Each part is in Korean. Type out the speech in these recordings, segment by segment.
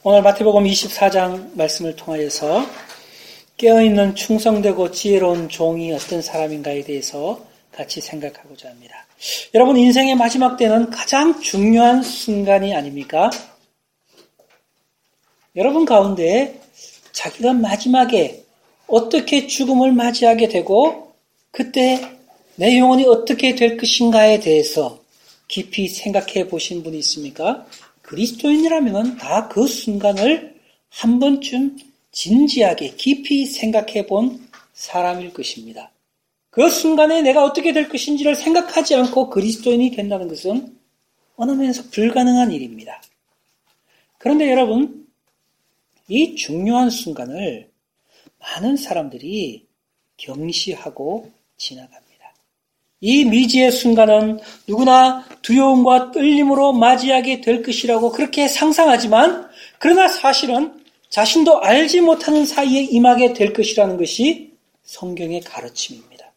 오늘 마태복음 24장 말씀을 통하여서 깨어있는 충성되고 지혜로운 종이 어떤 사람인가에 대해서 같이 생각하고자 합니다. 여러분, 인생의 마지막 때는 가장 중요한 순간이 아닙니까? 여러분 가운데 자기가 마지막에 어떻게 죽음을 맞이하게 되고 그때 내 영혼이 어떻게 될 것인가에 대해서 깊이 생각해 보신 분이 있습니까? 그리스도인이라면 다 그 순간을 한 번쯤 진지하게 깊이 생각해 본 사람일 것입니다. 그 순간에 내가 어떻게 될 것인지를 생각하지 않고 그리스도인이 된다는 것은 어느 면에서 불가능한 일입니다. 그런데 여러분, 이 중요한 순간을 많은 사람들이 경시하고 지나갑니다. 이 미지의 순간은 누구나 두려움과 떨림으로 맞이하게 될 것이라고 그렇게 상상하지만, 그러나 사실은 자신도 알지 못하는 사이에 임하게 될 것이라는 것이 성경의 가르침입니다.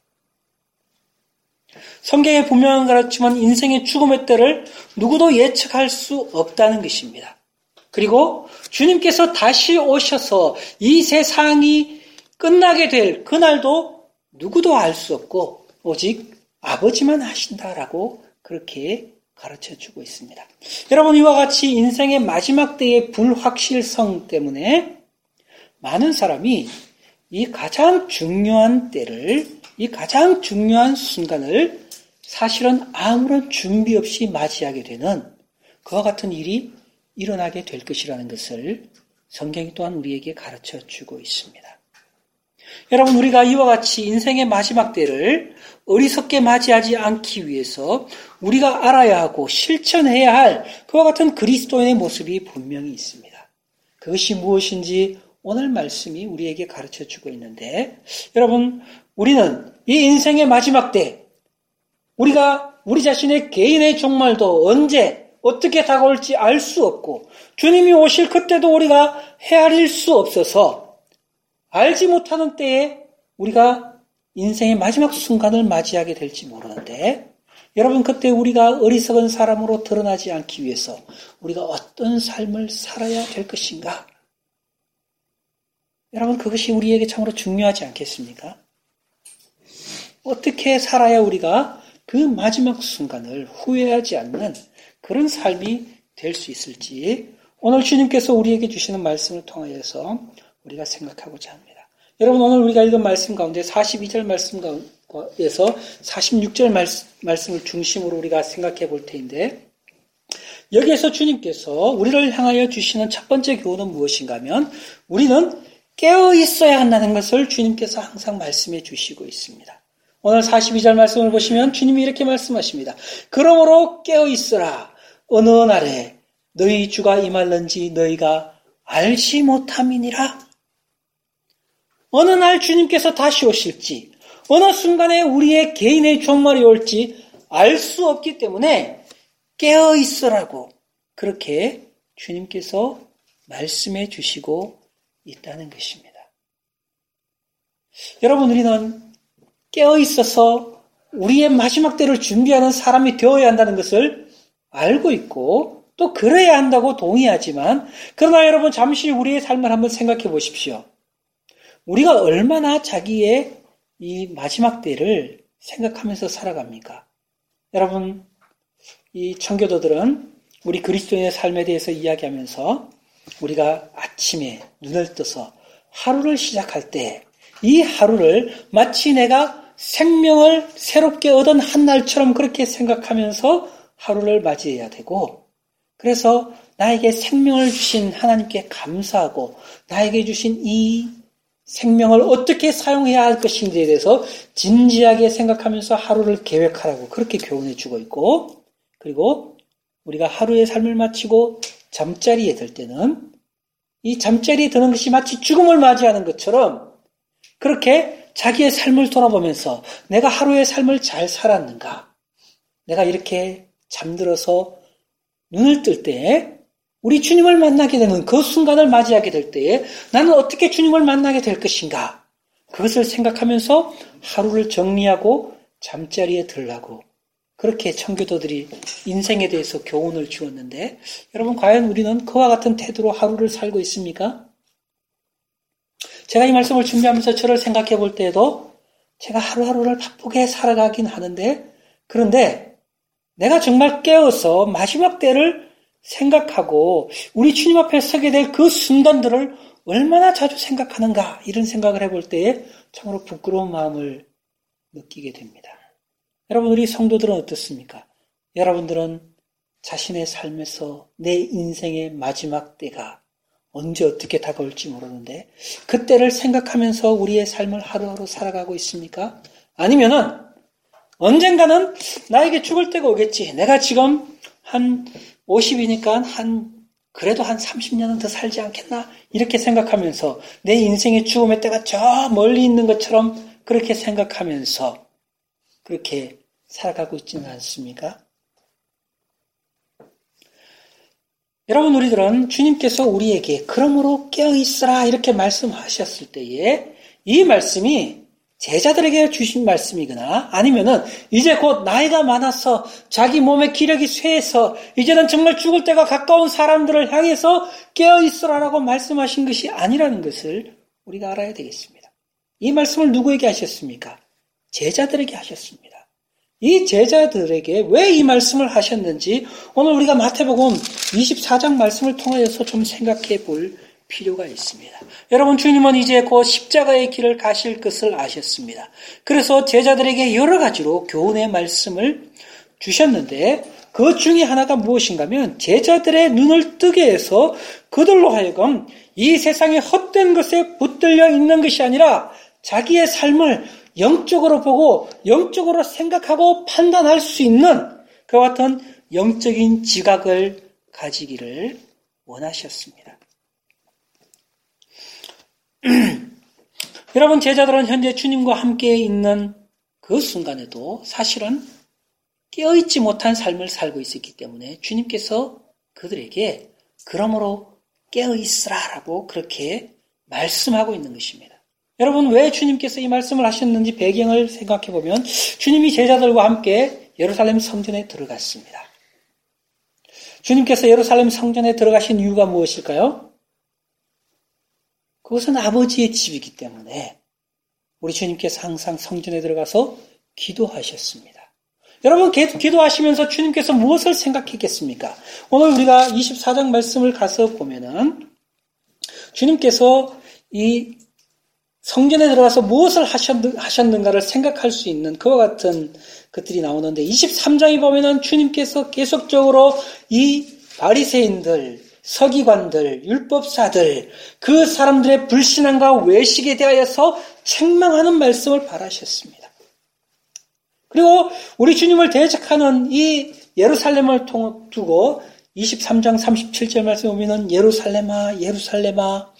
성경의 분명한 가르침은 인생의 죽음의 때를 누구도 예측할 수 없다는 것입니다. 그리고 주님께서 다시 오셔서 이 세상이 끝나게 될 그날도 누구도 알 수 없고 오직 아버지만 하신다라고 그렇게 가르쳐주고 있습니다. 여러분, 이와 같이 인생의 마지막 때의 불확실성 때문에 많은 사람이 이 가장 중요한 때를, 이 가장 중요한 순간을 사실은 아무런 준비 없이 맞이하게 되는 그와 같은 일이 일어나게 될 것이라는 것을 성경이 또한 우리에게 가르쳐주고 있습니다. 여러분, 우리가 이와 같이 인생의 마지막 때를 어리석게 맞이하지 않기 위해서 우리가 알아야 하고 실천해야 할 그와 같은 그리스도인의 모습이 분명히 있습니다. 그것이 무엇인지 오늘 말씀이 우리에게 가르쳐주고 있는데, 여러분, 우리는 이 인생의 마지막 때 우리가 우리 자신의 개인의 종말도 언제 어떻게 다가올지 알 수 없고 주님이 오실 그때도 우리가 헤아릴 수 없어서 알지 못하는 때에 우리가 인생의 마지막 순간을 맞이하게 될지 모르는데, 여러분, 그때 우리가 어리석은 사람으로 드러나지 않기 위해서 우리가 어떤 삶을 살아야 될 것인가? 여러분, 그것이 우리에게 참으로 중요하지 않겠습니까? 어떻게 살아야 우리가 그 마지막 순간을 후회하지 않는 그런 삶이 될 수 있을지 오늘 주님께서 우리에게 주시는 말씀을 통하여서 우리가 생각하고자 합니다. 여러분, 오늘 우리가 읽은 말씀 가운데 42절 말씀 가운데서 46절 말씀을 중심으로 우리가 생각해 볼 텐데, 여기에서 주님께서 우리를 향하여 주시는 첫 번째 교훈은 무엇인가 하면 우리는 깨어 있어야 한다는 것을 주님께서 항상 말씀해 주시고 있습니다. 오늘 42절 말씀을 보시면 주님이 이렇게 말씀하십니다. 그러므로 깨어 있으라. 어느 날에 너희 주가 임할는지 너희가 알지 못함이니라. 어느 날 주님께서 다시 오실지, 어느 순간에 우리의 개인의 종말이 올지 알 수 없기 때문에 깨어 있으라고 그렇게 주님께서 말씀해 주시고 있다는 것입니다. 여러분, 우리는 깨어 있어서 우리의 마지막 때를 준비하는 사람이 되어야 한다는 것을 알고 있고 또 그래야 한다고 동의하지만, 그러나 여러분, 잠시 우리의 삶을 한번 생각해 보십시오. 우리가 얼마나 자기의 이 마지막 때를 생각하면서 살아갑니까? 여러분, 이 청교도들은 우리 그리스도인의 삶에 대해서 이야기하면서 우리가 아침에 눈을 떠서 하루를 시작할 때 이 하루를 마치 내가 생명을 새롭게 얻은 한 날처럼 그렇게 생각하면서 하루를 맞이해야 되고, 그래서 나에게 생명을 주신 하나님께 감사하고 나에게 주신 이 생명을 어떻게 사용해야 할 것인지에 대해서 진지하게 생각하면서 하루를 계획하라고 그렇게 교훈해 주고 있고, 그리고 우리가 하루의 삶을 마치고 잠자리에 들 때는 이 잠자리에 드는 것이 마치 죽음을 맞이하는 것처럼 그렇게 자기의 삶을 돌아보면서 내가 하루의 삶을 잘 살았는가? 내가 이렇게 잠들어서 눈을 뜰 때 우리 주님을 만나게 되는 그 순간을 맞이하게 될 때에 나는 어떻게 주님을 만나게 될 것인가? 그것을 생각하면서 하루를 정리하고 잠자리에 들라고 그렇게 청교도들이 인생에 대해서 교훈을 주었는데 여러분 과연 우리는 그와 같은 태도로 하루를 살고 있습니까? 제가 이 말씀을 준비하면서 저를 생각해 볼 때에도 제가 하루하루를 바쁘게 살아가긴 하는데 그런데 내가 정말 깨어서 마지막 때를 생각하고 우리 주님 앞에 서게 될 그 순간들을 얼마나 자주 생각하는가 이런 생각을 해볼 때에 참으로 부끄러운 마음을 느끼게 됩니다. 여러분 우리 성도들은 어떻습니까? 여러분들은 자신의 삶에서 내 인생의 마지막 때가 언제 어떻게 다가올지 모르는데 그때를 생각하면서 우리의 삶을 하루하루 살아가고 있습니까? 아니면은 언젠가는 나에게 죽을 때가 오겠지. 내가 지금 한 50이니까 그래도 한 30년은 더 살지 않겠나? 이렇게 생각하면서 내 인생의 죽음의 때가 저 멀리 있는 것처럼 그렇게 생각하면서 그렇게 살아가고 있지는 않습니까? 여러분 우리들은 주님께서 우리에게 그러므로 깨어있으라 이렇게 말씀하셨을 때에 이 말씀이 제자들에게 주신 말씀이거나 아니면은 이제 곧 나이가 많아서 자기 몸의 기력이 쇠해서 이제는 정말 죽을 때가 가까운 사람들을 향해서 깨어있으라라고 말씀하신 것이 아니라는 것을 우리가 알아야 되겠습니다. 이 말씀을 누구에게 하셨습니까? 제자들에게 하셨습니다. 이 제자들에게 왜 이 말씀을 하셨는지 오늘 우리가 마태복음 24장 말씀을 통하여서 좀 생각해 볼 필요가 있습니다. 여러분 주님은 이제 곧 십자가의 길을 가실 것을 아셨습니다. 그래서 제자들에게 여러 가지로 교훈의 말씀을 주셨는데 그 중에 하나가 무엇인가 하면 제자들의 눈을 뜨게 해서 그들로 하여금 이 세상의 헛된 것에 붙들려 있는 것이 아니라 자기의 삶을 영적으로 보고 영적으로 생각하고 판단할 수 있는 그와 같은 영적인 지각을 가지기를 원하셨습니다. 여러분 제자들은 현재 주님과 함께 있는 그 순간에도 사실은 깨어있지 못한 삶을 살고 있었기 때문에 주님께서 그들에게 그러므로 깨어있으라라고 그렇게 말씀하고 있는 것입니다. 여러분 왜 주님께서 이 말씀을 하셨는지 배경을 생각해 보면 주님이 제자들과 함께 예루살렘 성전에 들어갔습니다. 주님께서 예루살렘 성전에 들어가신 이유가 무엇일까요? 그것은 아버지의 집이기 때문에 우리 주님께서 항상 성전에 들어가서 기도하셨습니다. 여러분 기도하시면서 주님께서 무엇을 생각했겠습니까? 오늘 우리가 24장 말씀을 가서 보면은 주님께서 이 성전에 들어가서 무엇을 하셨는가를 생각할 수 있는 그와 같은 것들이 나오는데 23장에 보면은 주님께서 계속적으로 이 바리새인들, 서기관들, 율법사들 그 사람들의 불신앙과 외식에 대하여서 책망하는 말씀을 발하셨습니다. 그리고 우리 주님을 대적하는 이 예루살렘을 두고 23장 37절 말씀 보면은 예루살렘아 예루살렘아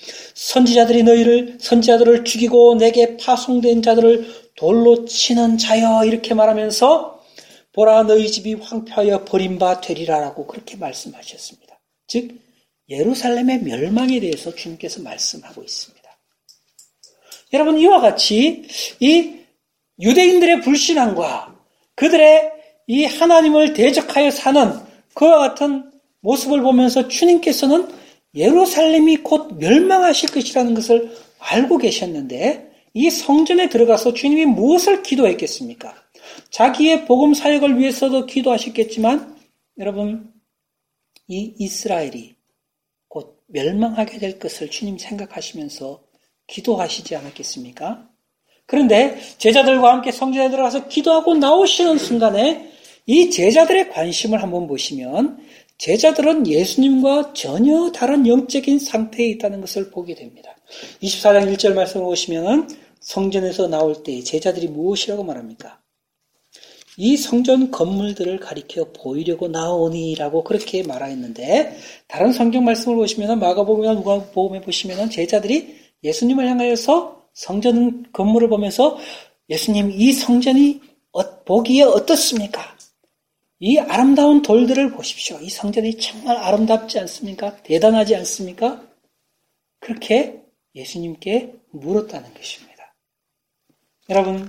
선지자들을 죽이고 내게 파송된 자들을 돌로 치는 자여 이렇게 말하면서 보라 너희 집이 황폐하여 버림바 되리라라고 그렇게 말씀하셨습니다. 즉 예루살렘의 멸망에 대해서 주님께서 말씀하고 있습니다. 여러분 이와 같이 이 유대인들의 불신앙과 그들의 이 하나님을 대적하여 사는 그와 같은 모습을 보면서 주님께서는 예루살렘이 곧 멸망하실 것이라는 것을 알고 계셨는데 이 성전에 들어가서 주님이 무엇을 기도했겠습니까? 자기의 복음 사역을 위해서도 기도하셨겠지만 여러분 이 이스라엘이 곧 멸망하게 될 것을 주님 생각하시면서 기도하시지 않았겠습니까? 그런데 제자들과 함께 성전에 들어가서 기도하고 나오시는 순간에 이 제자들의 관심을 한번 보시면 제자들은 예수님과 전혀 다른 영적인 상태에 있다는 것을 보게 됩니다. 24장 1절 말씀을 보시면 성전에서 나올 때 제자들이 무엇이라고 말합니까? 이 성전 건물들을 가리켜 보이려고 나오니라고 그렇게 말하였는데 다른 성경 말씀을 보시면 마가복음이나 누가복음에 보시면 제자들이 예수님을 향하여서 성전 건물을 보면서 예수님 이 성전이 보기에 어떻습니까? 이 아름다운 돌들을 보십시오. 이 성전이 정말 아름답지 않습니까? 대단하지 않습니까? 그렇게 예수님께 물었다는 것입니다. 여러분,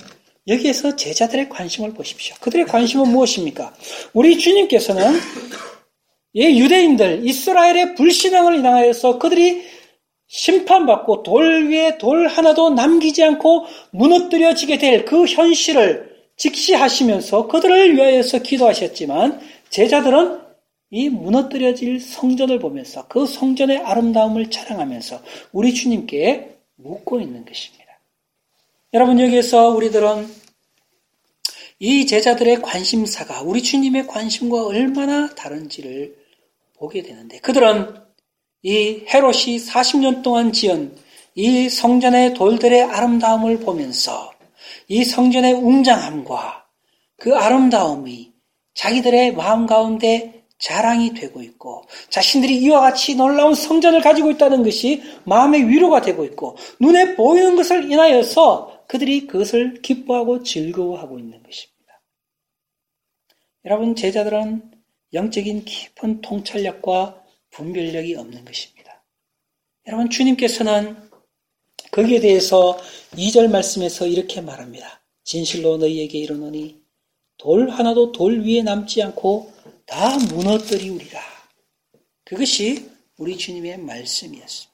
여기에서 제자들의 관심을 보십시오. 그들의 관심은 무엇입니까? 우리 주님께서는 유대인들, 이스라엘의 불신앙을 인하여서 그들이 심판받고 돌 위에 돌 하나도 남기지 않고 무너뜨려지게 될 그 현실을 직시하시면서 그들을 위하여서 기도하셨지만 제자들은 이 무너뜨려질 성전을 보면서 그 성전의 아름다움을 자랑하면서 우리 주님께 묻고 있는 것입니다. 여러분, 여기에서 우리들은 이 제자들의 관심사가 우리 주님의 관심과 얼마나 다른지를 보게 되는데, 그들은 이 헤롯이 40년 동안 지은 이 성전의 돌들의 아름다움을 보면서 이 성전의 웅장함과 그 아름다움이 자기들의 마음 가운데 자랑이 되고 있고, 자신들이 이와 같이 놀라운 성전을 가지고 있다는 것이 마음의 위로가 되고 있고, 눈에 보이는 것을 인하여서 그들이 그것을 기뻐하고 즐거워하고 있는 것입니다. 여러분, 제자들은 영적인 깊은 통찰력과 분별력이 없는 것입니다. 여러분, 주님께서는 거기에 대해서 2절 말씀에서 이렇게 말합니다. 진실로 너희에게 이르노니 돌 하나도 돌 위에 남지 않고 다 무너뜨리우리라. 그것이 우리 주님의 말씀이었습니다.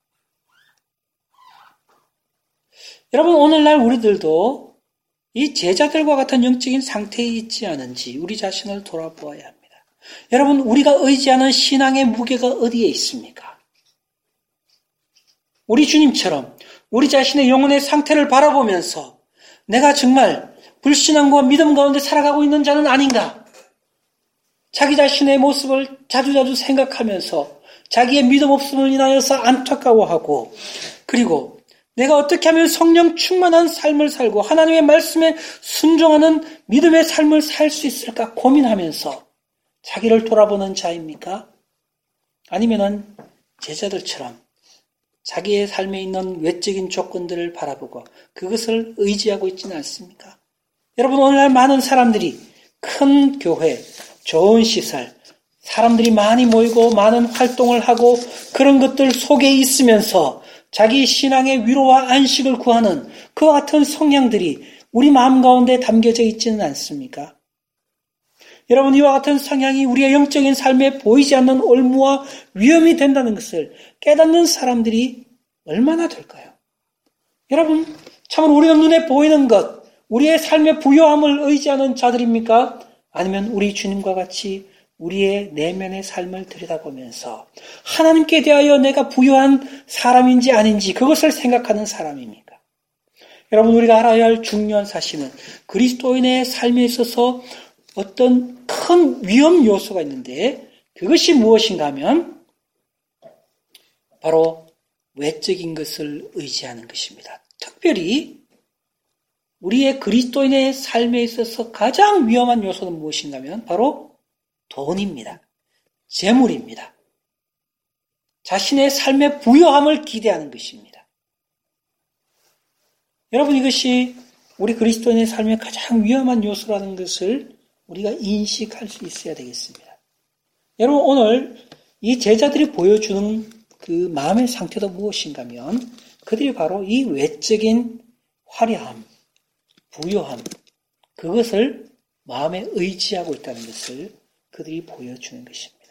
여러분, 오늘날 우리들도 이 제자들과 같은 영적인 상태에 있지 않은지 우리 자신을 돌아보아야 합니다. 여러분, 우리가 의지하는 신앙의 무게가 어디에 있습니까? 우리 주님처럼 우리 자신의 영혼의 상태를 바라보면서 내가 정말 불신앙과 믿음 가운데 살아가고 있는 자는 아닌가? 자기 자신의 모습을 자주자주 생각하면서 자기의 믿음 없음을 인하여서 안타까워하고, 그리고 내가 어떻게 하면 성령 충만한 삶을 살고 하나님의 말씀에 순종하는 믿음의 삶을 살 수 있을까 고민하면서 자기를 돌아보는 자입니까? 아니면은 제자들처럼 자기의 삶에 있는 외적인 조건들을 바라보고 그것을 의지하고 있지는 않습니까? 여러분, 오늘날 많은 사람들이 큰 교회, 좋은 시설, 사람들이 많이 모이고 많은 활동을 하고 그런 것들 속에 있으면서 자기 신앙의 위로와 안식을 구하는 그와 같은 성향들이 우리 마음 가운데 담겨져 있지는 않습니까? 여러분, 이와 같은 성향이 우리의 영적인 삶에 보이지 않는 올무와 위험이 된다는 것을 깨닫는 사람들이 얼마나 될까요? 여러분, 참으로 우리가 눈에 보이는 것, 우리의 삶의 부요함을 의지하는 자들입니까? 아니면 우리 주님과 같이 우리의 내면의 삶을 들여다보면서 하나님께 대하여 내가 부요한 사람인지 아닌지 그것을 생각하는 사람입니까? 여러분, 우리가 알아야 할 중요한 사실은 그리스도인의 삶에 있어서 어떤 큰 위험 요소가 있는데 그것이 무엇인가 하면 바로 외적인 것을 의지하는 것입니다. 특별히 우리의 그리스도인의 삶에 있어서 가장 위험한 요소는 무엇인가 하면 바로 돈입니다. 재물입니다. 자신의 삶의 부요함을 기대하는 것입니다. 여러분, 이것이 우리 그리스도인의 삶의 가장 위험한 요소라는 것을 우리가 인식할 수 있어야 되겠습니다. 여러분, 오늘 이 제자들이 보여주는 그 마음의 상태도 무엇인가 하면 그들이 바로 이 외적인 화려함, 부요함, 그것을 마음에 의지하고 있다는 것을 그들이 보여주는 것입니다.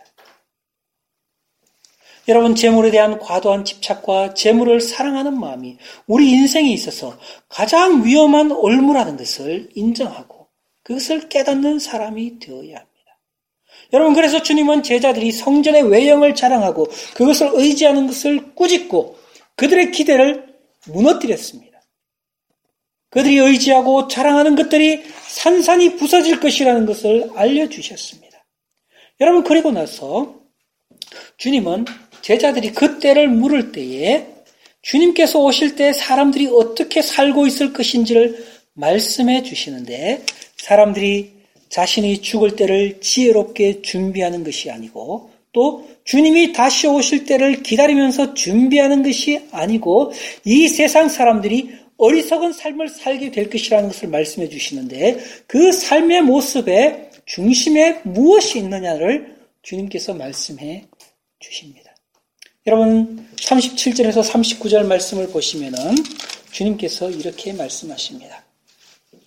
여러분, 재물에 대한 과도한 집착과 재물을 사랑하는 마음이 우리 인생에 있어서 가장 위험한 올무라는 것을 인정하고 그것을 깨닫는 사람이 되어야 합니다. 여러분, 그래서 주님은 제자들이 성전의 외형을 자랑하고 그것을 의지하는 것을 꾸짖고 그들의 기대를 무너뜨렸습니다. 그들이 의지하고 자랑하는 것들이 산산이 부서질 것이라는 것을 알려주셨습니다. 여러분, 그리고 나서 주님은 제자들이 그 때를 물을 때에 주님께서 오실 때 사람들이 어떻게 살고 있을 것인지를 말씀해 주시는데, 사람들이 자신이 죽을 때를 지혜롭게 준비하는 것이 아니고 또 주님이 다시 오실 때를 기다리면서 준비하는 것이 아니고 이 세상 사람들이 어리석은 삶을 살게 될 것이라는 것을 말씀해 주시는데, 그 삶의 모습에 중심에 무엇이 있느냐를 주님께서 말씀해 주십니다. 여러분, 37절에서 39절 말씀을 보시면은 주님께서 이렇게 말씀하십니다.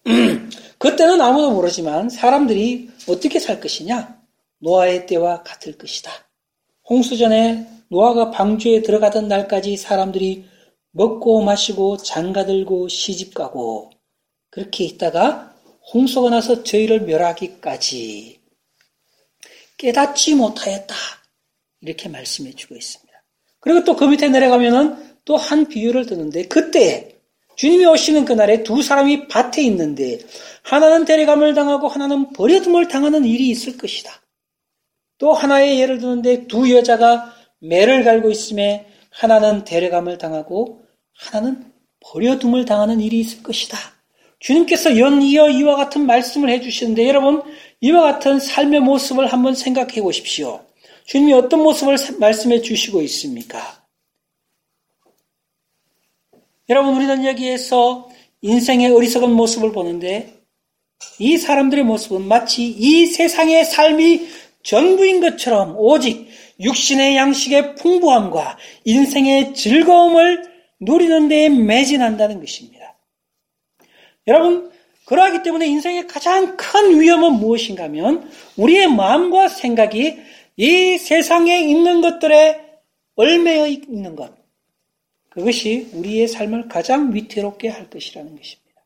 그때는 아무도 모르지만 사람들이 어떻게 살 것이냐? 노아의 때와 같을 것이다. 홍수 전에 노아가 방주에 들어가던 날까지 사람들이 먹고 마시고 장가들고 시집가고 그렇게 있다가 홍수가 나서 저희를 멸하기까지 깨닫지 못하였다. 이렇게 말씀해 주고 있습니다. 그리고 또 그 밑에 내려가면은 또 한 비유를 드는데 그때 주님이 오시는 그날에 두 사람이 밭에 있는데 하나는 데려감을 당하고 하나는 버려둠을 당하는 일이 있을 것이다. 또 하나의 예를 드는데 두 여자가 매를 갈고 있음에 하나는 데려감을 당하고 하나는 버려둠을 당하는 일이 있을 것이다. 주님께서 연이어 이와 같은 말씀을 해주시는데 여러분 이와 같은 삶의 모습을 한번 생각해 보십시오. 주님이 어떤 모습을 말씀해 주시고 있습니까? 여러분 우리는 여기에서 인생의 어리석은 모습을 보는데 이 사람들의 모습은 마치 이 세상의 삶이 전부인 것처럼 오직 육신의 양식의 풍부함과 인생의 즐거움을 누리는 데에 매진한다는 것입니다. 여러분 그러하기 때문에 인생의 가장 큰 위험은 무엇인가 하면 우리의 마음과 생각이 이 세상에 있는 것들에 얽매여 있는 것. 그것이 우리의 삶을 가장 위태롭게 할 것이라는 것입니다.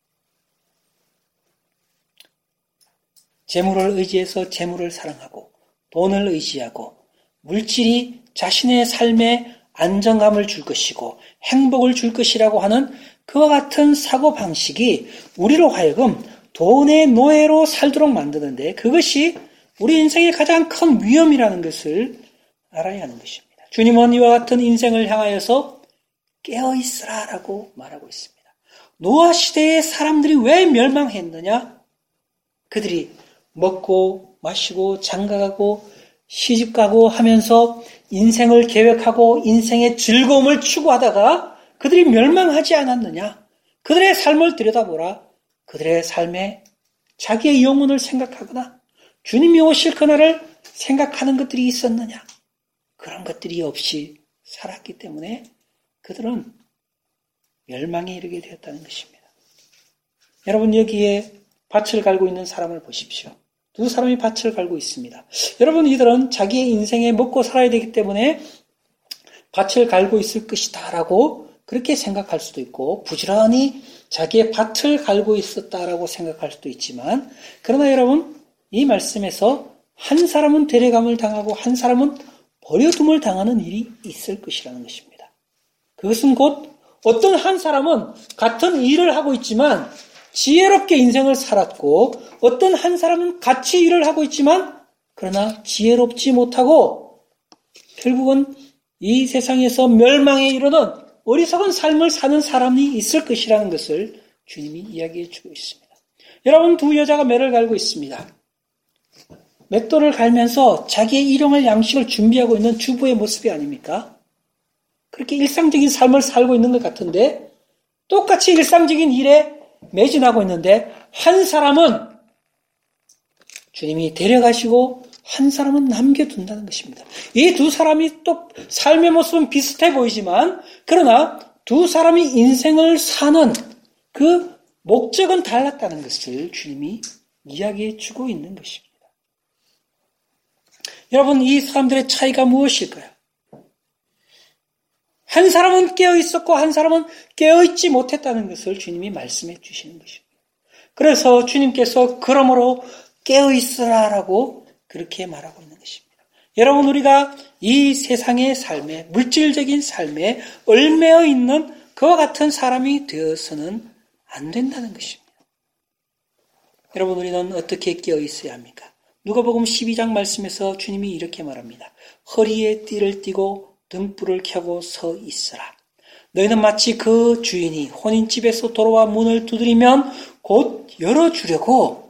재물을 의지해서 재물을 사랑하고 돈을 의지하고 물질이 자신의 삶에 안정감을 줄 것이고 행복을 줄 것이라고 하는 그와 같은 사고방식이 우리로 하여금 돈의 노예로 살도록 만드는데 그것이 우리 인생의 가장 큰 위험이라는 것을 알아야 하는 것입니다. 주님은 이와 같은 인생을 향하여서 깨어있으라 라고 말하고 있습니다. 노아 시대의 사람들이 왜 멸망했느냐? 그들이 먹고 마시고 장가가고 시집가고 하면서 인생을 계획하고 인생의 즐거움을 추구하다가 그들이 멸망하지 않았느냐? 그들의 삶을 들여다보라. 그들의 삶에 자기의 영혼을 생각하거나 주님이 오실 그날을 생각하는 것들이 있었느냐? 그런 것들이 없이 살았기 때문에 그들은 멸망에 이르게 되었다는 것입니다. 여러분 여기에 밭을 갈고 있는 사람을 보십시오. 두 사람이 밭을 갈고 있습니다. 여러분 이들은 자기의 인생에 먹고 살아야 되기 때문에 밭을 갈고 있을 것이다 라고 그렇게 생각할 수도 있고 부지런히 자기의 밭을 갈고 있었다라고 생각할 수도 있지만 그러나 여러분 이 말씀에서 한 사람은 데려감을 당하고 한 사람은 버려둠을 당하는 일이 있을 것이라는 것입니다. 그것은 곧 어떤 한 사람은 같은 일을 하고 있지만 지혜롭게 인생을 살았고 어떤 한 사람은 같이 일을 하고 있지만 그러나 지혜롭지 못하고 결국은 이 세상에서 멸망에 이르는 어리석은 삶을 사는 사람이 있을 것이라는 것을 주님이 이야기해 주고 있습니다. 여러분 두 여자가 매를 갈고 있습니다. 맷돌을 갈면서 자기의 일용할 양식을 준비하고 있는 주부의 모습이 아닙니까? 그렇게 일상적인 삶을 살고 있는 것 같은데 똑같이 일상적인 일에 매진하고 있는데 한 사람은 주님이 데려가시고 한 사람은 남겨둔다는 것입니다. 이 두 사람이 또 삶의 모습은 비슷해 보이지만 그러나 두 사람이 인생을 사는 그 목적은 달랐다는 것을 주님이 이야기해 주고 있는 것입니다. 여러분 이 사람들의 차이가 무엇일까요? 한 사람은 깨어있었고 한 사람은 깨어있지 못했다는 것을 주님이 말씀해 주시는 것입니다. 그래서 주님께서 그러므로 깨어있으라라고 그렇게 말하고 있는 것입니다. 여러분 우리가 이 세상의 삶에 물질적인 삶에 얽매여 있는 그와 같은 사람이 되어서는 안 된다는 것입니다. 여러분 우리는 어떻게 깨어있어야 합니까? 누가복음 12장 말씀에서 주님이 이렇게 말합니다. 허리에 띠를 띠고 등불을 켜고 서 있으라. 너희는 마치 그 주인이 혼인집에서 돌아와 문을 두드리면 곧 열어주려고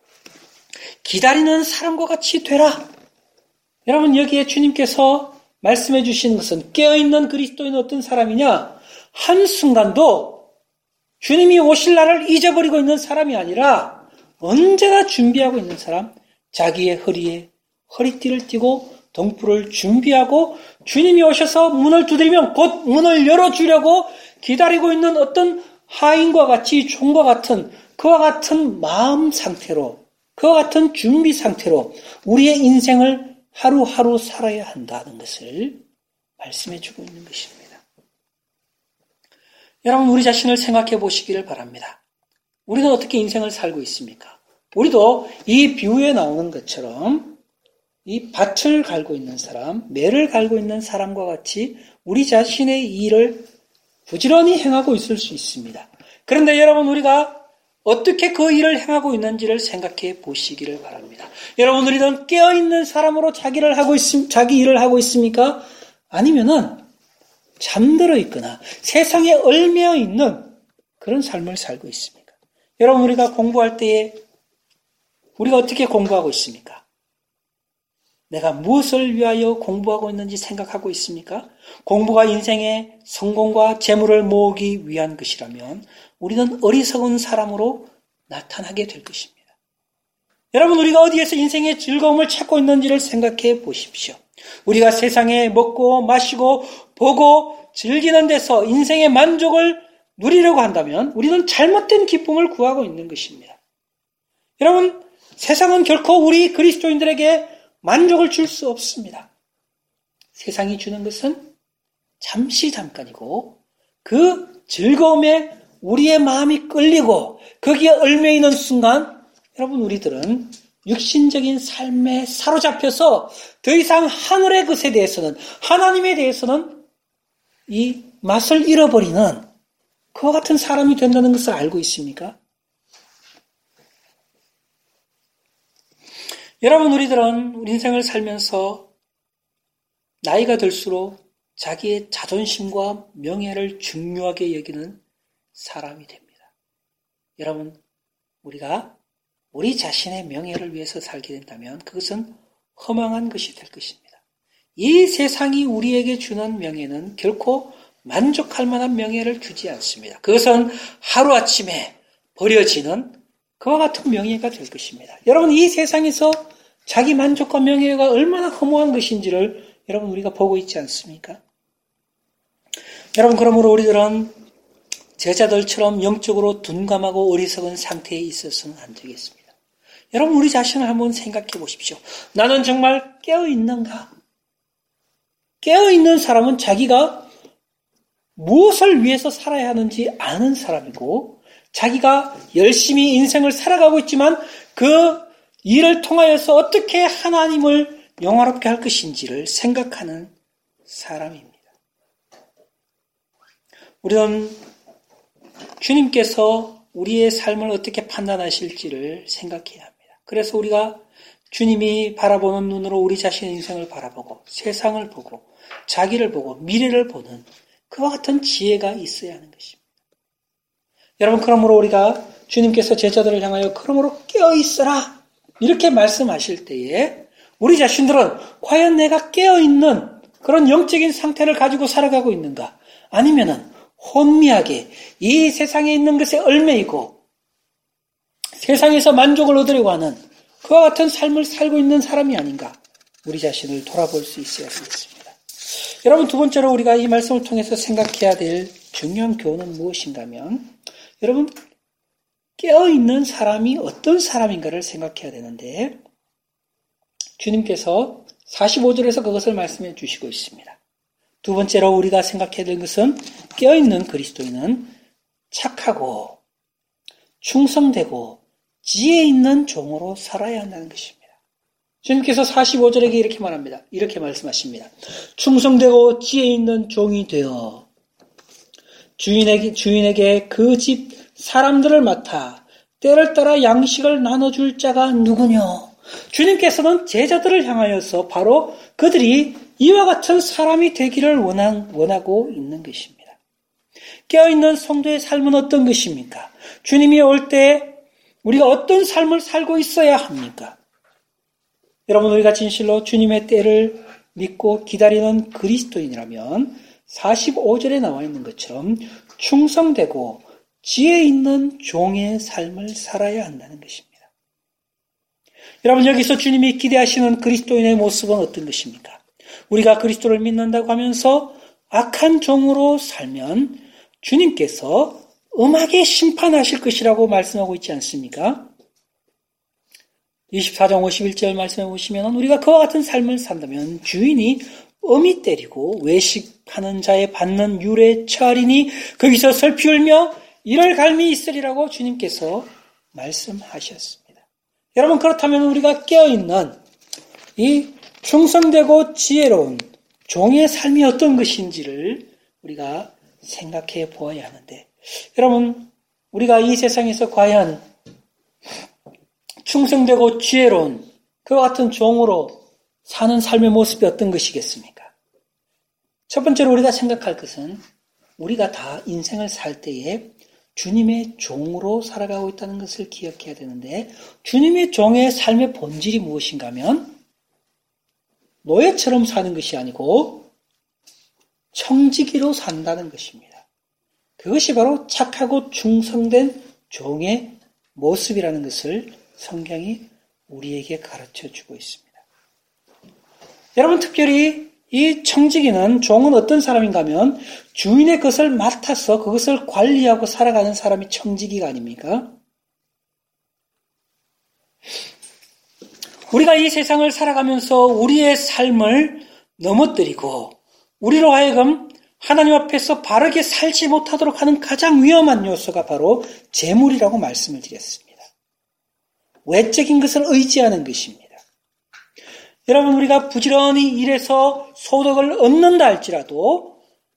기다리는 사람과 같이 되라. 여러분 여기에 주님께서 말씀해 주신 것은 깨어있는 그리스도인은 어떤 사람이냐? 한순간도 주님이 오실 날을 잊어버리고 있는 사람이 아니라 언제나 준비하고 있는 사람, 자기의 허리에 허리띠를 띠고 등불을 준비하고 주님이 오셔서 문을 두드리면 곧 문을 열어주려고 기다리고 있는 어떤 하인과 같이 종과 같은 그와 같은 마음 상태로 그와 같은 준비 상태로 우리의 인생을 하루하루 살아야 한다는 것을 말씀해 주고 있는 것입니다. 여러분 우리 자신을 생각해 보시기를 바랍니다. 우리는 어떻게 인생을 살고 있습니까? 우리도 이 비유에 나오는 것처럼 이 밭을 갈고 있는 사람, 매를 갈고 있는 사람과 같이 우리 자신의 일을 부지런히 행하고 있을 수 있습니다. 그런데 여러분 우리가 어떻게 그 일을 행하고 있는지를 생각해 보시기를 바랍니다. 여러분 우리는 깨어있는 사람으로 자기 일을 하고 있습니까? 아니면은 잠들어 있거나 세상에 얽매여 있는 그런 삶을 살고 있습니까? 여러분 우리가 공부할 때에 우리가 어떻게 공부하고 있습니까? 내가 무엇을 위하여 공부하고 있는지 생각하고 있습니까? 공부가 인생의 성공과 재물을 모으기 위한 것이라면 우리는 어리석은 사람으로 나타나게 될 것입니다. 여러분 우리가 어디에서 인생의 즐거움을 찾고 있는지를 생각해 보십시오. 우리가 세상에 먹고 마시고 보고 즐기는 데서 인생의 만족을 누리려고 한다면 우리는 잘못된 기쁨을 구하고 있는 것입니다. 여러분 세상은 결코 우리 그리스도인들에게 만족을 줄 수 없습니다. 세상이 주는 것은 잠깐이고 그 즐거움에 우리의 마음이 끌리고 거기에 얽매여 있는 순간 여러분 우리들은 육신적인 삶에 사로잡혀서 더 이상 하늘의 것에 대해서는 하나님에 대해서는 이 맛을 잃어버리는 그와 같은 사람이 된다는 것을 알고 있습니까? 여러분 우리들은 우리 인생을 살면서 나이가 들수록 자기의 자존심과 명예를 중요하게 여기는 사람이 됩니다. 여러분 우리가 우리 자신의 명예를 위해서 살게 된다면 그것은 허망한 것이 될 것입니다. 이 세상이 우리에게 주는 명예는 결코 만족할 만한 명예를 주지 않습니다. 그것은 하루아침에 버려지는 그와 같은 명예가 될 것입니다. 여러분 이 세상에서 자기 만족과 명예가 얼마나 허무한 것인지를 여러분 우리가 보고 있지 않습니까? 여러분 그러므로 우리들은 제자들처럼 영적으로 둔감하고 어리석은 상태에 있어서는 안 되겠습니다. 여러분 우리 자신을 한번 생각해 보십시오. 나는 정말 깨어있는가? 깨어있는 사람은 자기가 무엇을 위해서 살아야 하는지 아는 사람이고 자기가 열심히 인생을 살아가고 있지만 그 일을 통하여서 어떻게 하나님을 영화롭게 할 것인지를 생각하는 사람입니다. 우리는 주님께서 우리의 삶을 어떻게 판단하실지를 생각해야 합니다. 그래서 우리가 주님이 바라보는 눈으로 우리 자신의 인생을 바라보고 세상을 보고 자기를 보고 미래를 보는 그와 같은 지혜가 있어야 하는 것입니다. 여러분 그러므로 우리가 주님께서 제자들을 향하여 그러므로 깨어있어라 이렇게 말씀하실 때에 우리 자신들은 과연 내가 깨어있는 그런 영적인 상태를 가지고 살아가고 있는가? 아니면은 혼미하게 이 세상에 있는 것에 얽매이고 세상에서 만족을 얻으려고 하는 그와 같은 삶을 살고 있는 사람이 아닌가? 우리 자신을 돌아볼 수 있어야 하겠습니다. 여러분 두 번째로 우리가 이 말씀을 통해서 생각해야 될 중요한 교훈은 무엇인가 하면 여러분 깨어있는 사람이 어떤 사람인가를 생각해야 되는데 주님께서 45절에서 그것을 말씀해 주시고 있습니다. 두 번째로 우리가 생각해야 될 것은 깨어있는 그리스도인은 착하고 충성되고 지혜 있는 종으로 살아야 한다는 것입니다. 주님께서 45절에게 이렇게 말합니다. 이렇게 말씀하십니다. 충성되고 지혜 있는 종이 되어 주인에게 그 집 사람들을 맡아 때를 따라 양식을 나눠줄 자가 누구뇨? 주님께서는 제자들을 향하여서 바로 그들이 이와 같은 사람이 되기를 원하고 있는 것입니다. 깨어있는 성도의 삶은 어떤 것입니까? 주님이 올 때 우리가 어떤 삶을 살고 있어야 합니까? 여러분 우리가 진실로 주님의 때를 믿고 기다리는 그리스도인이라면 45절에 나와 있는 것처럼 충성되고 지혜 있는 종의 삶을 살아야 한다는 것입니다. 여러분 여기서 주님이 기대하시는 그리스도인의 모습은 어떤 것입니까? 우리가 그리스도를 믿는다고 하면서 악한 종으로 살면 주님께서 엄하게 심판하실 것이라고 말씀하고 있지 않습니까? 24장 51절 말씀해 보시면 우리가 그와 같은 삶을 산다면 주인이 엄히 때리고 외식하는 자의 받는 율에 처하리니 거기서 슬피 울며 이럴 갈미 있으리라고 주님께서 말씀하셨습니다. 여러분, 그렇다면 우리가 깨어있는 이 충성되고 지혜로운 종의 삶이 어떤 것인지를 우리가 생각해 보아야 하는데, 여러분, 우리가 이 세상에서 과연 충성되고 지혜로운 그와 같은 종으로 사는 삶의 모습이 어떤 것이겠습니까? 첫 번째로 우리가 생각할 것은 우리가 다 인생을 살 때에 주님의 종으로 살아가고 있다는 것을 기억해야 되는데, 주님의 종의 삶의 본질이 무엇인가 하면 노예처럼 사는 것이 아니고 청지기로 산다는 것입니다. 그것이 바로 착하고 충성된 종의 모습이라는 것을 성경이 우리에게 가르쳐주고 있습니다. 여러분, 특별히 이 청지기는, 종은 어떤 사람인가 하면 주인의 것을 맡아서 그것을 관리하고 살아가는 사람이 청지기가 아닙니까? 우리가 이 세상을 살아가면서 우리의 삶을 넘어뜨리고 우리로 하여금 하나님 앞에서 바르게 살지 못하도록 하는 가장 위험한 요소가 바로 재물이라고 말씀을 드렸습니다. 외적인 것을 의지하는 것입니다. 여러분, 우리가 부지런히 일해서 소득을 얻는다 할지라도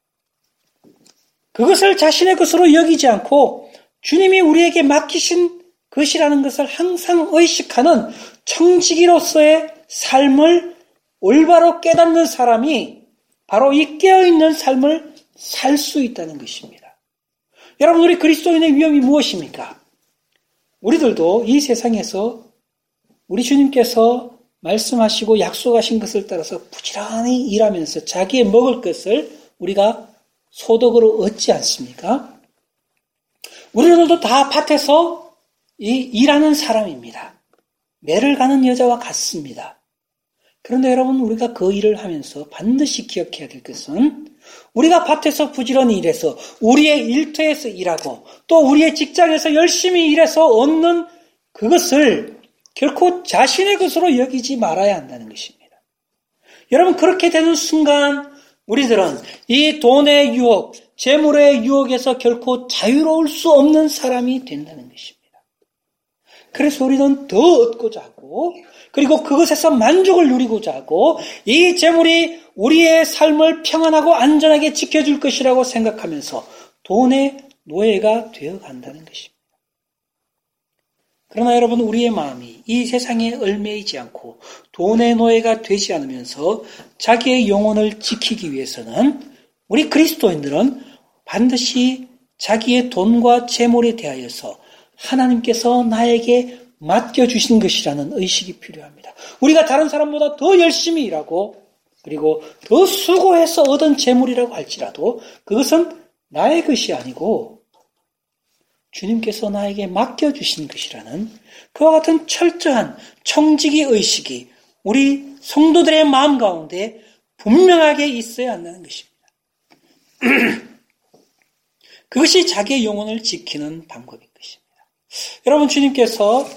그것을 자신의 것으로 여기지 않고 주님이 우리에게 맡기신 것이라는 것을 항상 의식하는 청지기로서의 삶을 올바로 깨닫는 사람이 바로 이 깨어있는 삶을 살 수 있다는 것입니다. 여러분, 우리 그리스도인의 위험이 무엇입니까? 우리들도 이 세상에서 우리 주님께서 말씀하시고 약속하신 것을 따라서 부지런히 일하면서 자기의 먹을 것을 우리가 소득으로 얻지 않습니까? 우리들도 다 밭에서 일하는 사람입니다. 매를 가는 여자와 같습니다. 그런데 여러분, 우리가 그 일을 하면서 반드시 기억해야 될 것은 우리가 밭에서 부지런히 일해서 우리의 일터에서 일하고 또 우리의 직장에서 열심히 일해서 얻는 그것을 결코 자신의 것으로 여기지 말아야 한다는 것입니다. 여러분, 그렇게 되는 순간 우리들은 이 돈의 유혹, 재물의 유혹에서 결코 자유로울 수 없는 사람이 된다는 것입니다. 그래서 우리는 더 얻고자 하고, 그리고 그것에서 만족을 누리고자 하고, 이 재물이 우리의 삶을 평안하고 안전하게 지켜줄 것이라고 생각하면서 돈의 노예가 되어간다는 것입니다. 그러나 여러분, 우리의 마음이 이 세상에 얽매이지 않고 돈의 노예가 되지 않으면서 자기의 영혼을 지키기 위해서는 우리 그리스도인들은 반드시 자기의 돈과 재물에 대하여서 하나님께서 나에게 맡겨주신 것이라는 의식이 필요합니다. 우리가 다른 사람보다 더 열심히 일하고 그리고 더 수고해서 얻은 재물이라고 할지라도 그것은 나의 것이 아니고 주님께서 나에게 맡겨주신 것이라는 그와 같은 철저한 청지기 의식이 우리 성도들의 마음 가운데 분명하게 있어야 한다는 것입니다. 그것이 자기의 영혼을 지키는 방법인 것입니다. 여러분, 주님께서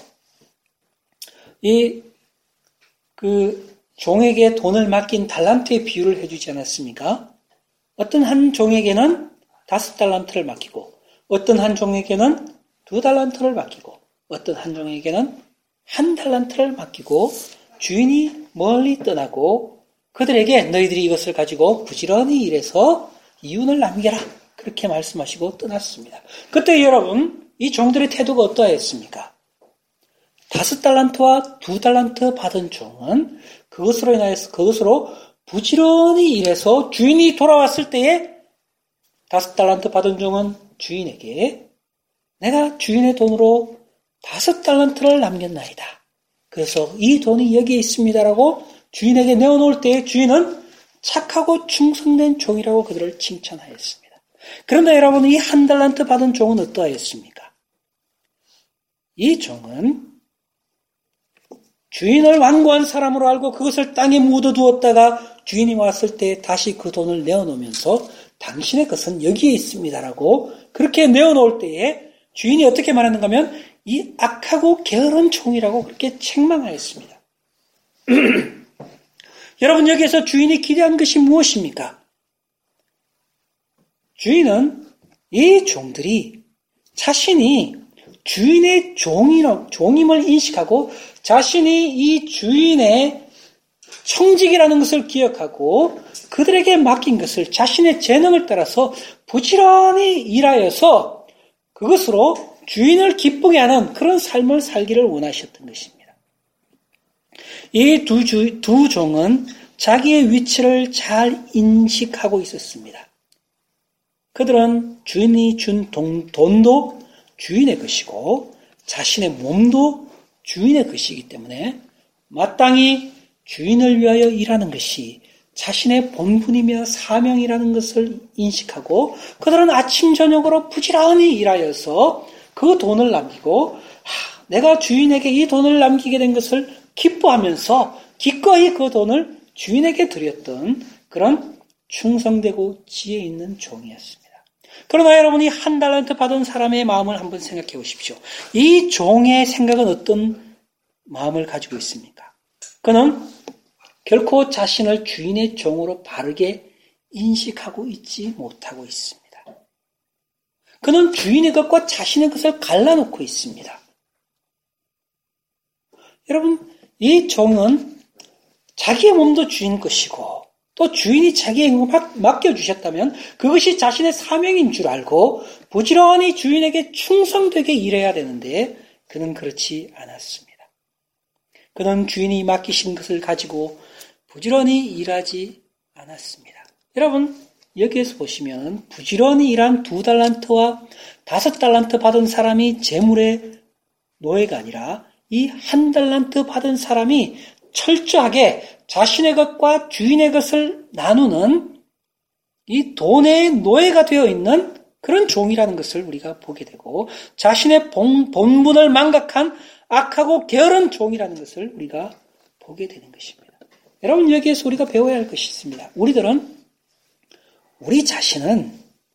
종에게 돈을 맡긴 달란트의 비유를 해주지 않았습니까? 어떤 한 종에게는 5달란트를 맡기고 어떤 한 종에게는 2달란트를 맡기고 어떤 한 종에게는 1달란트를 맡기고 주인이 멀리 떠나고 그들에게 너희들이 이것을 가지고 부지런히 일해서 이윤을 남겨라 그렇게 말씀하시고 떠났습니다. 그때 여러분, 이 종들의 태도가 어떠했습니까? 5달란트와 2달란트 받은 종은 그것으로 인하여서 그것으로 부지런히 일해서 주인이 돌아왔을 때에 5달란트 받은 종은 주인에게 내가 주인의 돈으로 5달란트를 남겼나이다. 그래서 이 돈이 여기에 있습니다라고 주인에게 내어놓을 때에 주인은 착하고 충성된 종이라고 그들을 칭찬하였습니다. 그런데 여러분, 이 1달란트 받은 종은 어떠하였습니까? 이 종은 주인을 완고한 사람으로 알고 그것을 땅에 묻어두었다가 주인이 왔을 때 다시 그 돈을 내어놓으면서 당신의 것은 여기에 있습니다라고 그렇게 내어놓을 때에 주인이 어떻게 말하는가 하면 이 악하고 게으른 종이라고 그렇게 책망하였습니다. 여러분, 여기에서 주인이 기대한 것이 무엇입니까? 주인은 이 종들이 자신이 주인의 종임을 인식하고 자신이 이 주인의 청직이라는 것을 기억하고 그들에게 맡긴 것을 자신의 재능을 따라서 부지런히 일하여서 그것으로 주인을 기쁘게 하는 그런 삶을 살기를 원하셨던 것입니다. 이 두 종은 자기의 위치를 잘 인식하고 있었습니다. 그들은 주인이 준 돈도 주인의 것이고 자신의 몸도 주인의 것이기 때문에 마땅히 주인을 위하여 일하는 것이 자신의 본분이며 사명이라는 것을 인식하고 그들은 아침 저녁으로 부지런히 일하여서 그 돈을 남기고 내가 주인에게 이 돈을 남기게 된 것을 기뻐하면서 기꺼이 그 돈을 주인에게 드렸던 그런 충성되고 지혜 있는 종이었습니다. 그러나 여러분이 한 달란트 받은 사람의 마음을 한번 생각해 보십시오. 이 종의 생각은 어떤 마음을 가지고 있습니까? 그는 결코 자신을 주인의 종으로 바르게 인식하고 있지 못하고 있습니다. 그는 주인의 것과 자신의 것을 갈라놓고 있습니다. 여러분, 이 종은 자기의 몸도 주인 것이고 또 주인이 자기에게 맡겨주셨다면 그것이 자신의 사명인 줄 알고 부지런히 주인에게 충성되게 일해야 되는데 그는 그렇지 않았습니다. 그는 주인이 맡기신 것을 가지고 부지런히 일하지 않았습니다. 여러분, 여기에서 보시면 부지런히 일한 2달란트와 5달란트 받은 사람이 재물의 노예가 아니라 이 1달란트 받은 사람이 철저하게 자신의 것과 주인의 것을 나누는 이 돈의 노예가 되어 있는 그런 종이라는 것을 우리가 보게 되고 자신의 본분을 망각한 악하고 게으른 종이라는 것을 우리가 보게 되는 것입니다. 여러분, 여기에서 우리가 배워야 할 것이 있습니다. 우리 자신은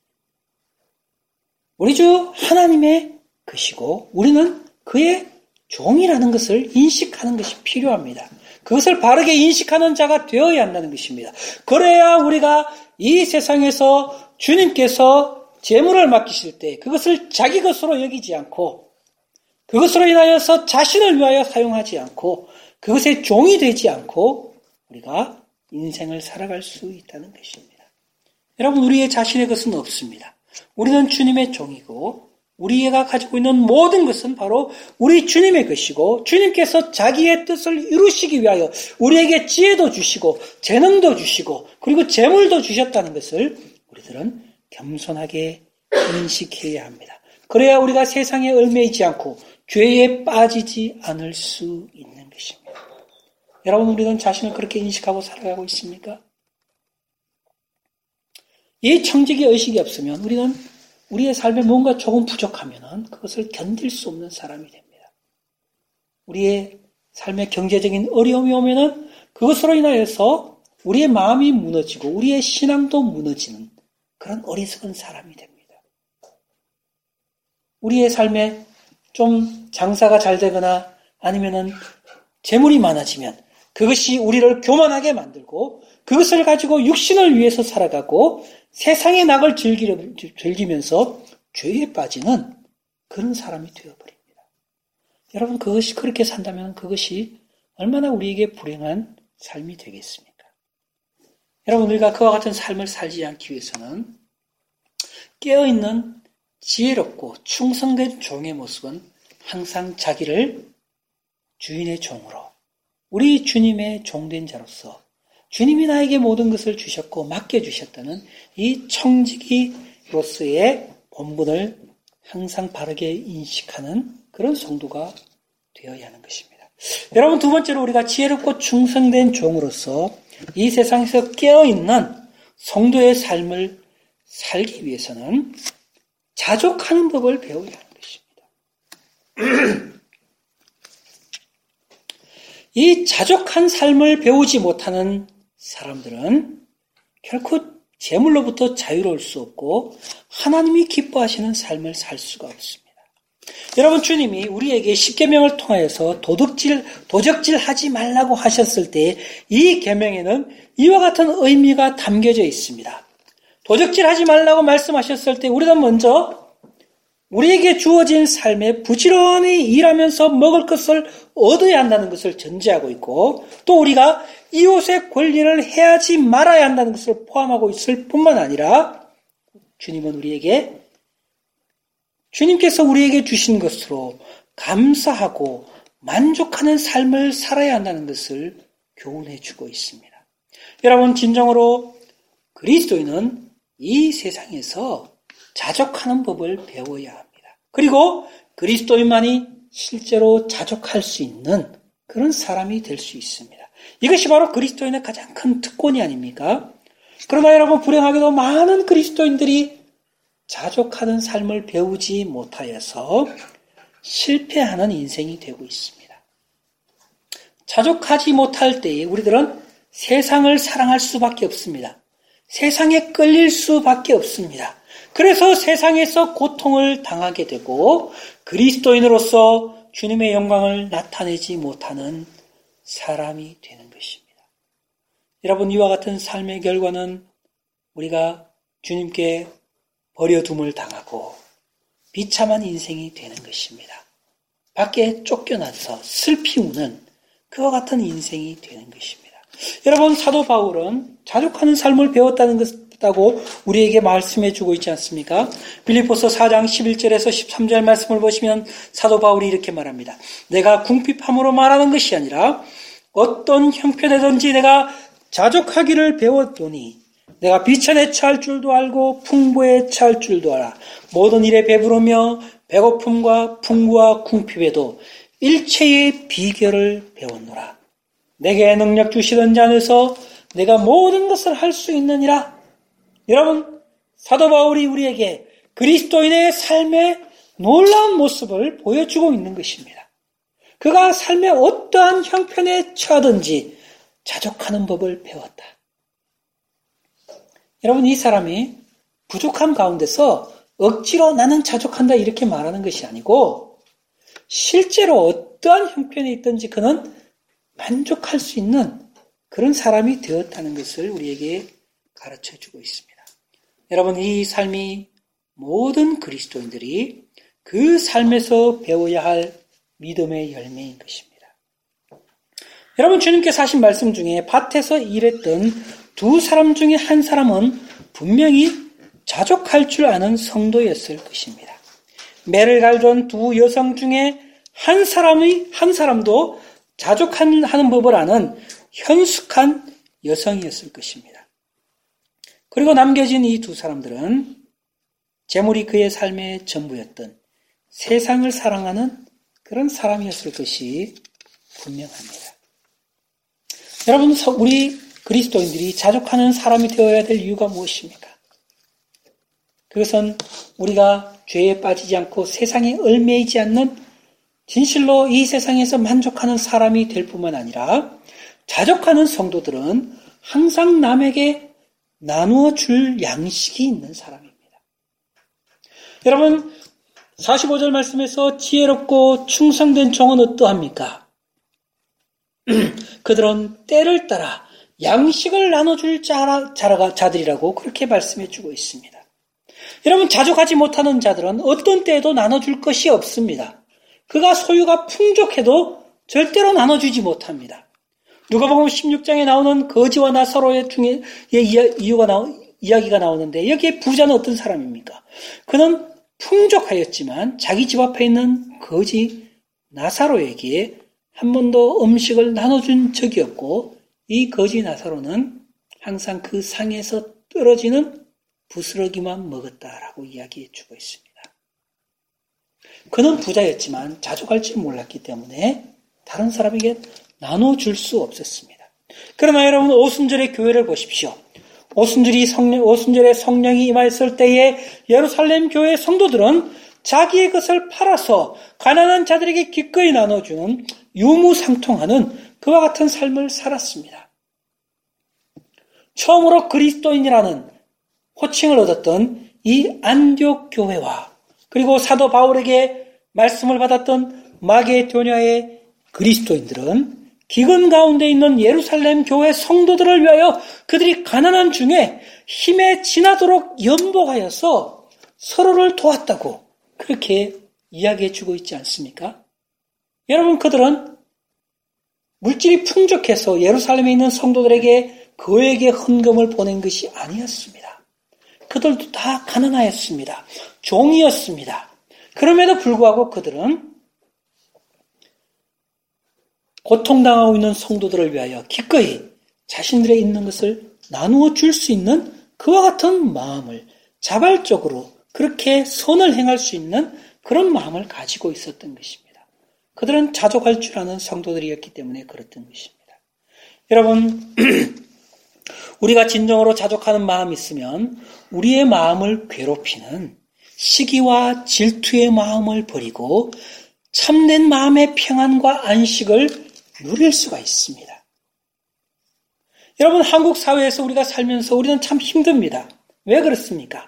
우리 주 하나님의 것이고 우리는 그의 종이라는 것을 인식하는 것이 필요합니다. 그것을 바르게 인식하는 자가 되어야 한다는 것입니다. 그래야 우리가 이 세상에서 주님께서 재물을 맡기실 때 그것을 자기 것으로 여기지 않고 그것으로 인하여서 자신을 위하여 사용하지 않고 그것의 종이 되지 않고 우리가 인생을 살아갈 수 있다는 것입니다. 여러분, 우리의 자신의 것은 없습니다. 우리는 주님의 종이고 우리가 가지고 있는 모든 것은 바로 우리 주님의 것이고 주님께서 자기의 뜻을 이루시기 위하여 우리에게 지혜도 주시고 재능도 주시고 그리고 재물도 주셨다는 것을 우리들은 겸손하게 인식해야 합니다. 그래야 우리가 세상에 얽매이지 않고 죄에 빠지지 않을 수 있는 것입니다. 여러분, 우리는 자신을 그렇게 인식하고 살아가고 있습니까? 이 청지기 의식이 없으면 우리는 우리의 삶에 뭔가 조금 부족하면 그것을 견딜 수 없는 사람이 됩니다. 우리의 삶에 경제적인 어려움이 오면 그것으로 인하여서 우리의 마음이 무너지고 우리의 신앙도 무너지는 그런 어리석은 사람이 됩니다. 우리의 삶에 좀 장사가 잘 되거나 아니면은 재물이 많아지면 그것이 우리를 교만하게 만들고 그것을 가지고 육신을 위해서 살아가고 세상의 낙을 즐기면서 죄에 빠지는 그런 사람이 되어버립니다. 여러분, 그것이 그렇게 산다면 그것이 얼마나 우리에게 불행한 삶이 되겠습니까? 여러분, 우리가 그와 같은 삶을 살지 않기 위해서는 깨어있는 지혜롭고 충성된 종의 모습은 항상 자기를 주인의 종으로 우리 주님의 종된 자로서 주님이 나에게 모든 것을 주셨고 맡겨주셨다는 이 청지기로서의 본분을 항상 바르게 인식하는 그런 성도가 되어야 하는 것입니다. 여러분, 두 번째로 우리가 지혜롭고 충성된 종으로서 이 세상에서 깨어있는 성도의 삶을 살기 위해서는 자족하는 법을 배워야 하는 것입니다. 이 자족한 삶을 배우지 못하는 사람들은 결코 재물로부터 자유로울 수 없고 하나님이 기뻐하시는 삶을 살 수가 없습니다. 여러분, 주님이 우리에게 십계명을 통하여서 도적질하지 말라고 하셨을 때 이 계명에는 이와 같은 의미가 담겨져 있습니다. 도적질하지 말라고 말씀하셨을 때 우리는 먼저 우리에게 주어진 삶에 부지런히 일하면서 먹을 것을 얻어야 한다는 것을 전제하고 있고, 또 우리가 이웃의 권리를 해하지 말아야 한다는 것을 포함하고 있을 뿐만 아니라 주님께서 우리에게 주신 것으로 감사하고 만족하는 삶을 살아야 한다는 것을 교훈해 주고 있습니다. 여러분, 진정으로 그리스도인은 이 세상에서 자족하는 법을 배워야 합니다. 그리고 그리스도인만이 실제로 자족할 수 있는 그런 사람이 될 수 있습니다. 이것이 바로 그리스도인의 가장 큰 특권이 아닙니까? 그러나 여러분, 불행하게도 많은 그리스도인들이 자족하는 삶을 배우지 못하여서 실패하는 인생이 되고 있습니다. 자족하지 못할 때에 우리들은 세상을 사랑할 수밖에 없습니다. 세상에 끌릴 수밖에 없습니다. 그래서 세상에서 고통을 당하게 되고 그리스도인으로서 주님의 영광을 나타내지 못하는 사람이 되는 것입니다. 여러분, 이와 같은 삶의 결과는 우리가 주님께 버려둠을 당하고 비참한 인생이 되는 것입니다. 밖에 쫓겨나서 슬피 우는 그와 같은 인생이 되는 것입니다. 여러분, 사도 바울은 자족하는 삶을 배웠다는 것이라고 우리에게 말씀해 주고 있지 않습니까? 빌립보서 4장 11절에서 13절 말씀을 보시면 사도 바울이 이렇게 말합니다. 내가 궁핍함으로 말하는 것이 아니라 어떤 형편에든지 내가 자족하기를 배웠더니 내가 비천에 처할 줄도 알고 풍부에 처할 줄도 알아. 모든 일에 배부르며 배고픔과 풍부와 궁핍에도 일체의 비결을 배웠노라. 내게 능력 주시던 자 안에서 내가 모든 것을 할 수 있느니라. 여러분, 사도 바울이 우리에게 그리스도인의 삶의 놀라운 모습을 보여주고 있는 것입니다. 그가 삶의 어떠한 형편에 처하든지 자족하는 법을 배웠다. 여러분, 이 사람이 부족함 가운데서 억지로 나는 자족한다 이렇게 말하는 것이 아니고 실제로 어떠한 형편에 있든지 그는 만족할 수 있는 그런 사람이 되었다는 것을 우리에게 가르쳐주고 있습니다. 여러분, 이 삶이 모든 그리스도인들이 그 삶에서 배워야 할 믿음의 열매인 것입니다. 여러분, 주님께서 하신 말씀 중에 밭에서 일했던 두 사람 중에 한 사람은 분명히 자족할 줄 아는 성도였을 것입니다. 매를 갈던 두 여성 중에 한 사람도 자족하는 법을 아는 현숙한 여성이었을 것입니다. 그리고 남겨진 이 두 사람들은 재물이 그의 삶의 전부였던 세상을 사랑하는 그런 사람이었을 것이 분명합니다. 여러분, 우리 그리스도인들이 자족하는 사람이 되어야 될 이유가 무엇입니까? 그것은 우리가 죄에 빠지지 않고 세상에 얽매이지 않는 진실로 이 세상에서 만족하는 사람이 될 뿐만 아니라 자족하는 성도들은 항상 남에게 나누어 줄 양식이 있는 사람입니다. 여러분, 45절 말씀에서 지혜롭고 충성된 종은 어떠합니까? 그들은 때를 따라 양식을 나눠줄 자들이라고 그렇게 말씀해 주고 있습니다. 여러분, 자족하지 못하는 자들은 어떤 때에도 나눠줄 것이 없습니다. 그가 소유가 풍족해도 절대로 나눠주지 못합니다. 누가복음 16장에 나오는 거지와 나사로의 중에 이야기가 나오는데 여기에 부자는 어떤 사람입니까? 그는 풍족하였지만 자기 집 앞에 있는 거지 나사로에게 한 번도 음식을 나눠준 적이 없고 이 거지 나사로는 항상 그 상에서 떨어지는 부스러기만 먹었다라고 이야기해 주고 있습니다. 그는 부자였지만 자족할 줄 몰랐기 때문에 다른 사람에게 나눠줄 수 없었습니다. 그러나 여러분, 오순절의 교회를 보십시오. 오순절에 성령이 임하였을 때에 예루살렘 교회 성도들은 자기의 것을 팔아서 가난한 자들에게 기꺼이 나눠주는 유무상통하는 그와 같은 삶을 살았습니다. 처음으로 그리스도인이라는 호칭을 얻었던 이 안디옥 교회와 그리고 사도 바울에게 말씀을 받았던 마게도냐의 그리스도인들은 기근 가운데 있는 예루살렘 교회 성도들을 위하여 그들이 가난한 중에 힘에 지나도록 연복하여서 서로를 도왔다고 그렇게 이야기해 주고 있지 않습니까? 여러분, 그들은 물질이 풍족해서 예루살렘에 있는 성도들에게 그에게 헌금을 보낸 것이 아니었습니다. 그들도 다 가난하였습니다. 종이었습니다. 그럼에도 불구하고 그들은 고통당하고 있는 성도들을 위하여 기꺼이 자신들의 있는 것을 나누어 줄 수 있는 그와 같은 마음을 자발적으로 그렇게 선을 행할 수 있는 그런 마음을 가지고 있었던 것입니다. 그들은 자족할 줄 아는 성도들이었기 때문에 그랬던 것입니다. 여러분, 우리가 진정으로 자족하는 마음이 있으면 우리의 마음을 괴롭히는 시기와 질투의 마음을 버리고 참된 마음의 평안과 안식을 누릴 수가 있습니다. 여러분, 한국 사회에서 우리가 살면서 우리는 참 힘듭니다. 왜 그렇습니까?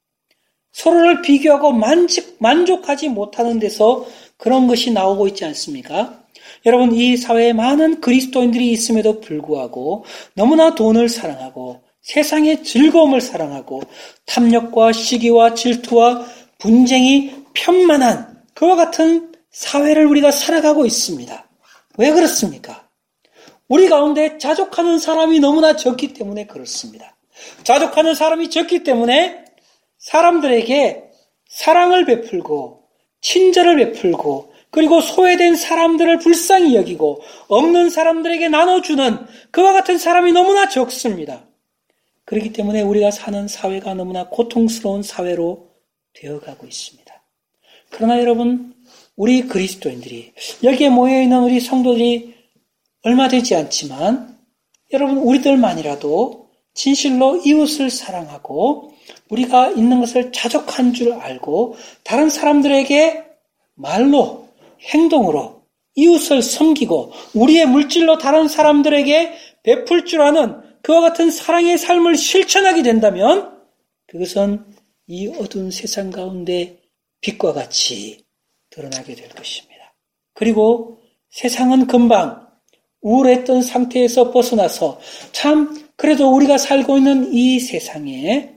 서로를 비교하고 만족하지 못하는 데서 그런 것이 나오고 있지 않습니까? 여러분, 이 사회에 많은 그리스도인들이 있음에도 불구하고 너무나 돈을 사랑하고 세상의 즐거움을 사랑하고 탐욕과 시기와 질투와 분쟁이 편만한 그와 같은 사회를 우리가 살아가고 있습니다. 왜 그렇습니까? 우리 가운데 자족하는 사람이 너무나 적기 때문에 그렇습니다. 자족하는 사람이 적기 때문에 사람들에게 사랑을 베풀고 친절을 베풀고 그리고 소외된 사람들을 불쌍히 여기고 없는 사람들에게 나눠주는 그와 같은 사람이 너무나 적습니다. 그렇기 때문에 우리가 사는 사회가 너무나 고통스러운 사회로 되어가고 있습니다. 그러나 여러분, 우리 그리스도인들이 여기에 모여있는 우리 성도들이 얼마 되지 않지만 여러분, 우리들만이라도 진실로 이웃을 사랑하고 우리가 있는 것을 자족한 줄 알고 다른 사람들에게 말로 행동으로 이웃을 섬기고 우리의 물질로 다른 사람들에게 베풀 줄 아는 그와 같은 사랑의 삶을 실천하게 된다면 그것은 이 어두운 세상 가운데 빛과 같이 드러나게 될 것입니다. 그리고 세상은 금방 우울했던 상태에서 벗어나서 참 그래도 우리가 살고 있는 이 세상에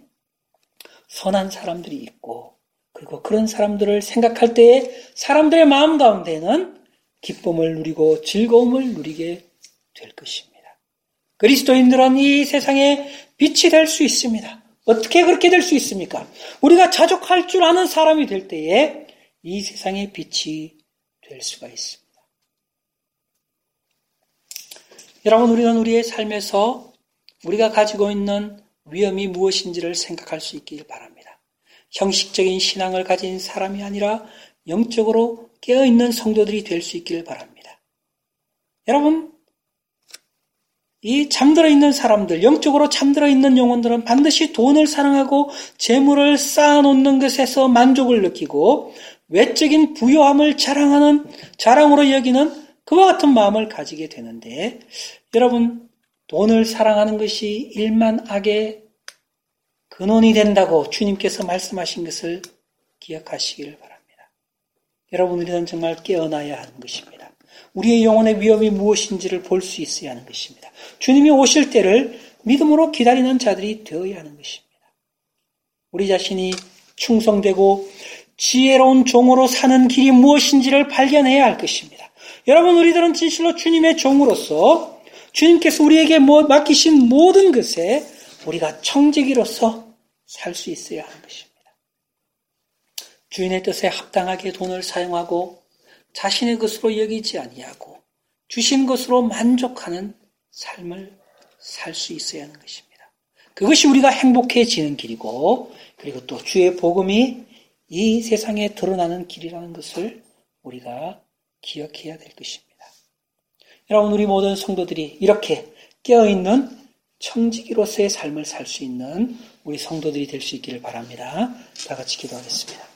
선한 사람들이 있고 그리고 그런 사람들을 생각할 때에 사람들의 마음 가운데는 기쁨을 누리고 즐거움을 누리게 될 것입니다. 그리스도인들은 이 세상에 빛이 될 수 있습니다. 어떻게 그렇게 될 수 있습니까? 우리가 자족할 줄 아는 사람이 될 때에 이 세상의 빛이 될 수가 있습니다. 여러분, 우리는 우리의 삶에서 우리가 가지고 있는 위험이 무엇인지를 생각할 수 있길 바랍니다. 형식적인 신앙을 가진 사람이 아니라 영적으로 깨어있는 성도들이 될 수 있기를 바랍니다. 여러분, 이 잠들어 있는 사람들, 영적으로 잠들어 있는 영혼들은 반드시 돈을 사랑하고 재물을 쌓아놓는 것에서 만족을 느끼고 외적인 부요함을 자랑으로 여기는 그와 같은 마음을 가지게 되는데, 여러분, 돈을 사랑하는 것이 일만악의 근원이 된다고 주님께서 말씀하신 것을 기억하시기를 바랍니다. 여러분, 우리는 정말 깨어나야 하는 것입니다. 우리의 영혼의 위험이 무엇인지를 볼 수 있어야 하는 것입니다. 주님이 오실 때를 믿음으로 기다리는 자들이 되어야 하는 것입니다. 우리 자신이 충성되고 지혜로운 종으로 사는 길이 무엇인지를 발견해야 할 것입니다. 여러분, 우리들은 진실로 주님의 종으로서 주님께서 우리에게 맡기신 모든 것에 우리가 청지기로서 살 수 있어야 하는 것입니다. 주인의 뜻에 합당하게 돈을 사용하고 자신의 것으로 여기지 아니하고 주신 것으로 만족하는 삶을 살 수 있어야 하는 것입니다. 그것이 우리가 행복해지는 길이고 그리고 또 주의 복음이 이 세상에 드러나는 길이라는 것을 우리가 기억해야 될 것입니다. 여러분, 우리 모든 성도들이 이렇게 깨어있는 청지기로서의 삶을 살 수 있는 우리 성도들이 될 수 있기를 바랍니다. 다 같이 기도하겠습니다.